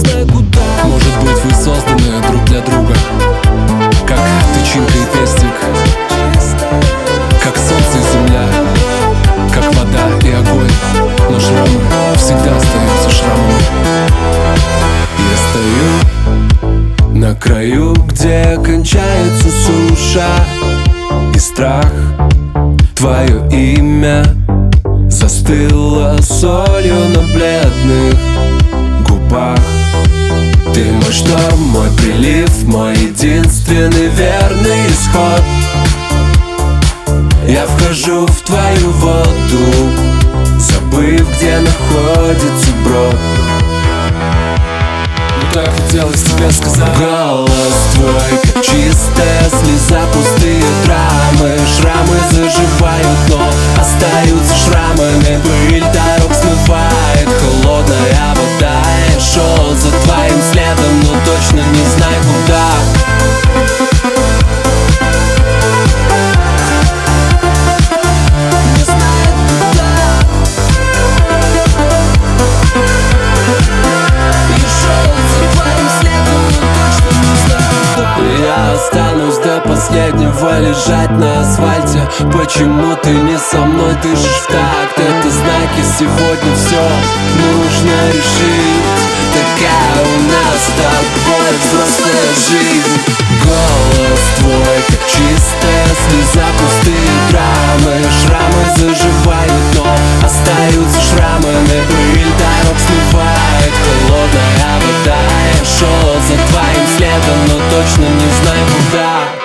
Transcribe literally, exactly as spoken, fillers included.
знаю куда. Может быть, вы созданы друг для друга, как тычинка и пестик, как солнце и земля, как вода и огонь. Но шрамы всегда остаются шрамами. Я стою на краю, где кончается суша, и страх, твое имя застыло солью на бледных губах. Ты мой шторм, мой прилив, мой единственный верный исход. Я вхожу в твою воду, забыв, где находится брод. Так хотелось тебе сказать. Голос твой, как чистая слеза, пустые драмы. Шрамы заживают, но остаются шрамами. Пыль дорог смывает холодная вода. Я шел за твоим следом, но точно не знаю куда. Останусь до последнего лежать на асфальте. Почему ты не со мной, дышишь в такт? Это знаки, сегодня все нужно решить. Такая у нас с тобой взрослая жизнь. Голос твой, как чистая слеза, пустые драмы. Шрамы заживают, но остаются шрамами. Пыль дорог смывает холодная вода. Я шел за твоим следом, но точно не знаю куда.